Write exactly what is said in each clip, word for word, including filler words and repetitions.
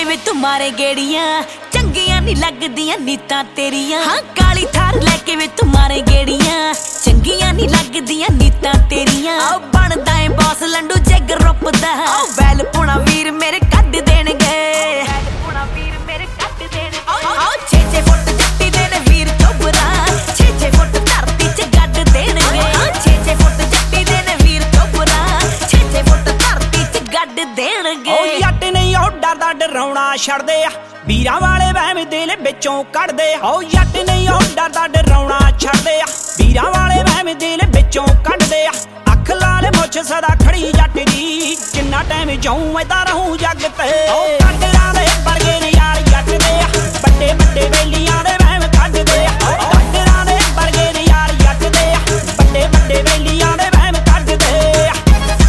ਵੇ ਤੂੰ ਮਾਰੇ ਗੇੜੀਆਂ ਚੰਗੀਆਂ ਨਹੀਂ ਲੱਗਦੀਆਂ ਨੀਤਾਂ ਤੇਰੀਆਂ ਹਾਂ ਕਾਲੀ ਥਾਰ ਲੈ ਕੇ ਵੇ ਤੂੰ ਮਾਰੇ ਗੇੜੀਆਂ ਚੰਗੀਆਂ ਨਹੀਂ ਲੱਗਦੀਆਂ ਨੀਤਾਂ ਤੇਰੀਆਂ ਆ ਬਣਦਾ ਏ ਬੌਸ ਲੰਡੂ ਜੱਗ ਰੁੱਪਦਾ ਆ ਵੈਲ ਪੁਣਾ ਵੀਰ ਮੇਰੇ ਕੱਢ ਦੇਣਗੇ ਵੈਲ ਪੁਣਾ ਵੀਰ ਮੇਰੇ ਕੱਢ ਦੇਣਗੇ ਆ ਛੇ ਛੇ ਫੁੱਟ ਜੱਟੀ ਦੇ ਨੇ ਵੀਰ ਚੋਬਰਾ ਛੇ ਛੇ ਫੁੱਟ ਧਰਤੀ ਚ ਗੱਡ ਦੇਣਗੇ ਆ ਛੇ ਛੇ ਫੁੱਟ ਜੱਟੀ ਦੇ ਨੇ ਵੀਰ ਚੋਬਰਾ ਛੇ ਛੇ ਫੁੱਟ ਧਰਤੀ ਚ ਗੱਡ ਦੇਣਗੇ ਓ ਜੱਟ ਨਹੀਂ ਓ ਡਰਦਾ ਡਰਾਉਣਾ ਛੱਡਦੇ ਆ ਵੀਰਾਂ ਵਾਲੇ ਵਹਿਮ ਦਿਲ ਵਿੱਚੋਂ ਕੱਢਦੇ ਓ ਜੱਟ ਨਹੀਂ ਓ ਡਰਦਾ ਡਰਾਉਣਾ ਛੱਡਦੇ ਆ ਵੀਰਾਂ ਵਾਲੇ ਵਹਿਮ ਦਿਲ ਵਿੱਚੋਂ ਕੱਢਦੇ ਆ ਅੱਖ ਲਾਲ ਮੁੱਛ ਸਦਾ ਖੜੀ ਜੱਟ ਦੀ ਜਿੰਨਾ ਟਾਈਮ ਜਾਊਂ ਏਦਾਂ ਰਹੂੰ ਜੱਗ ਤੇ ਓ ਕੱਢਰਾਂ ਦੇ ਵਰਗੇ ਨੇ ਯਾਰ ਜੱਟ ਦੇ ਆ ਵੱਡੇ ਵੱਡੇ ਵੇਲੀਆਂ ਦੇ ਵਹਿਮ ਕੱਢਦੇ ਆ ਕੱਢਰਾਂ ਦੇ ਵਰਗੇ ਨੇ ਯਾਰ ਜੱਟ ਦੇ ਆ ਵੱਡੇ ਵੱਡੇ ਵੇਲੀਆਂ ਦੇ ਵਹਿਮ ਕੱਢਦੇ ਆ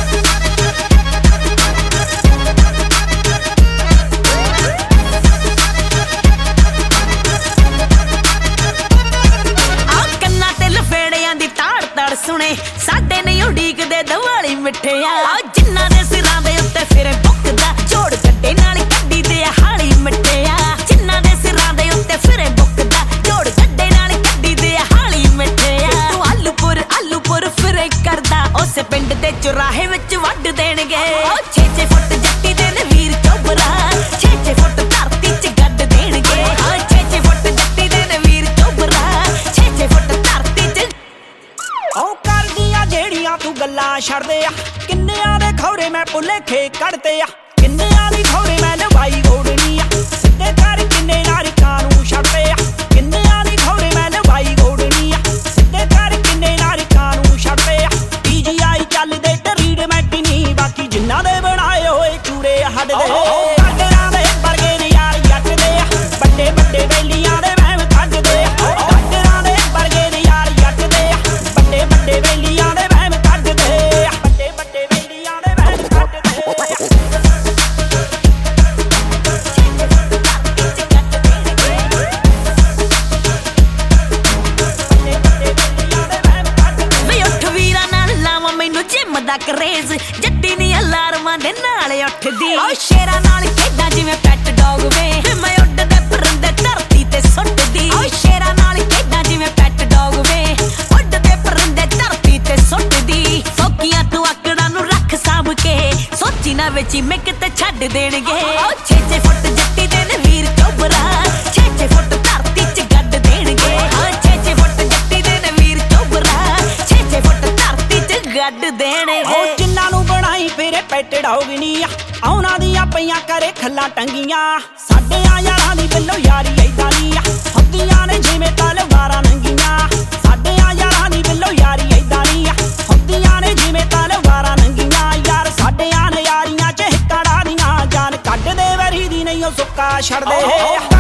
ਸੁਣੇ ਸਾਡੇ ਨਹੀਂ ਉਡੀਕਦੇ ਦਿਵਾਲੀ ਮਿੱਠਿਆ ਆ ਜਿੰਨਾਂ ਦੇ ਸਿਰਾਂ ਦੇ ਉੱਤੇ ਫਿਰੇ ਬੁੱਕਦਾ ਜੋੜ ਗੱਡੇ ਨਾਲ ਕੱਢੀ ਦੇ ਹਾਲੀ ਮਿੱਠਿਆ ਜਿੰਨਾਂ ਦੇ ਸਿਰਾਂ ਦੇ ਉੱਤੇ ਫਿਰੇ ਬੁੱਕਦਾ ਜੋੜ ਗੱਡੇ ਨਾਲ ਕੱਢੀ ਦੇ ਹਾਲੀ ਮਿੱਠਿਆ ਤੂੰ ਆਲੂਪੁਰ ਆਲੂਪੁਰ ਫਿਰੇ ਕਰਦਾ ਉਸੇ ਪਿੰਡ ਦੇ ਚੁਰਾਹੇ ਵਿੱਚ ਵੱਢ ਦੇਣਗੇ ਛੇ ਛੇ ਫੁੱਟ ਜੱਟੀ ਦੇ ਨੇ ਵੀਰ ਚੋਬਰਾ ਛੇ ਛੇ ਫੁੱਟ ਧਰਤੀ ਚ ਗੱਡ ਦੇਣਗੇ ਛੇ ਛੇ ਫੁੱਟ ਜੱਟੀ ਦੇ ਨੇ ਵੀਰ ਚੋਬਰਾ ਛੇ ਛੇ ਫੁੱਟ ਧਰਤੀ ਚ ਓ ਕਰਦੀਆਂ ਜਿਹੜੀਆਂ ਤੂੰ ਗੱਲਾਂ ਛੱਡਦੇ ਆ ਕਿੰਨਿਆਂ ਦੇ ਖੌਰੇ ਮੈਂ ਭੁਲੇਖੇ ਕੱਢਦੇ ਆ ਕਿੰਨਿਆਂ ਦੀ ਖੌਰੇ ਮੈਂ ਲਵਾਈ ਗੋੜਨੀ ਆ ਸਿੱਧੇ ਕਰ ਕਿੰਨੇ ਨਾਰਿਕਾਂ ਨੂੰ ਛੱਡਦੇ ਆ ਕਿੰਨਿਆਂ ਦੀ ਖੌਰੇ ਮੈਂ ਲਵਾਈ ਗੋੜਨੀ ਆ ਸਿੱਧੇ ਕਰ ਕਿੰਨੇ ਨਾਰਿਕਾਂ ਨੂੰ ਛੱਡਦੇ ਆ ਪੀਜੀਆਈ ਚੱਲਦੇ ਟਰੀਡ ਮੈਂ ਕਿਨੀ ਬਾਕੀ ਜਿੰਨਾਂ ਦੇ ਬਣਾਏ ਹੋਏ ਚੂੜੇ ਹੱਡਦੇ ਕੱਢਰਾਂ ਦੇ ਵਰਗੇ ਨੇ ਯਾਰ ਜੱਟ ਦੇ ਆ ਵੱਡੇ ਵੱਡੇ ਵੇਲੀਆਂ ਦੇ ਵਹਿਮ ਕੱਢਦੇ ਆ ਕੱਢਰਾਂ ਦੇ ਵਰਗੇ ਨੇ ਯਾਰ ਜੱਟ ਦੇ ਆ ਵੱਡੇ ਵੱਡੇ ਵੇਲੀਆਂ ਦੇ ਵਹਿਮ ਕੱਢਦੇ ਆ ਵੱਡੇ ਵੱਡੇ ਵੇਲੀਆਂ ਦੇ ਵਹਿਮ ਕੱਢਦੇ ਆ ਵੇ ਉੱਠ ਵੀਰਾਂ ਨਾਲ ਲਾਵਾਂ ਮੈਨੂੰ ਜਿੰਮ ਦਾ ਕਰੇਜ਼ ਜੱਟੀ ਨੀ ਅਲਾਰਮਾਂ ਦੇ ਨਾਲ ਉੱਠਦੀ ਓ ਸ਼ੇਰਾਂ ਨਾਲ ਖੇਡਾਂ ਜਿਵੇਂ ਪੈਟ ਡੌਗ ਵੇ ਮੈਂ ਉੱਡਦੇ ਪਰੰਦੇ ਧਰਤੀ ਤੇ ਸੁੱਟਦੀ ਓ ਸ਼ੇਰਾਂ ਨਾਲ ਖੇਡਾਂ ਜਿਵੇਂ ਪੈਟ ਡੌਗ ਵੇ ਉੱਡਦੇ ਪਰੰਦੇ ਧਰਤੀ ਤੇ ਸੁੱਟਦੀ ਸੋਕੀਆਂ ਤੂੰ ਆਕੜਾਂ ਨੂੰ ਰੱਖ ਸਾਂਭ ਕੇ ਸੋਚੀ ਨਾ ਵਿੱਚ ਮੈਂ ਕਿਤੇ ਛੱਡ ਦੇਣਗੇ ਓ ਛੇ ਛੇ ਫੁੱਟ ਜੱਟੀ ਦੇ ਨੇ ਵੀਰ ਚੋਬਰਾ ਛੇ ਛੇ ਫੁੱਟ ਧਰਤੀ ਚ ਗੱਡ ਦੇਣਗੇ ਓ ਛੇ ਛੇ ਫੁੱਟ ਜੱਟੀ ਦੇ ਨੇ ਵੀਰ ਚੋਬਰਾ ਛੇ ਛੇ ਫੁੱਟ ਧਰਤੀ ਚ ਗੱਡ ਦੇਣਗੇ ਓ ਜਿੰਨਾਂ ਨੂੰ ਬਣਾਈ ਫੇਰੇ ਪੈਟ ਡੌਗਨੀ ਆ ਉਹਨਾਂ ਦੀਆਂ ਪਈਆਂ ਕਰੇ ਖੱਲਾਂ ਟੰਗੀਆਂ ਸਾਡੇ ਆ ਯਾਰਾਂ ਦੀ ਬਿੱਲੋ ਯਾਰੀ ਏਦਾਂ ਨਹੀਂ ਆ ਹੁੰਦੀਆਂ ਨੇ ਜਿਵੇਂ ਤਲਵਾਰਾਂ ਨੰਗੀਆਂ ਸਾਡੇ ਆ ਯਾਰਾਂ ਦੀ ਬਿੱਲੋ ਯਾਰੀ ਏਦਾਂ ਨਹੀਂ ਆ ਹੁੰਦੀਆਂ ਨੇ ਜਿਵੇਂ ਤਲਵਾਰਾਂ ਨੰਗੀਆਂ ਯਾਰ ਸਾਡੇ ਆ ਨੇ ਯਾਰੀਆਂ ਚ ਹਿੱਕੜਾਂ ਦੀਆਂ ਜਾਨ ਕੱਢਦੇ ਵਰੀ ਦੀ ਨਹੀਂ ਉਹ ਸੁੱਕਾ ਛੱਡਦੇ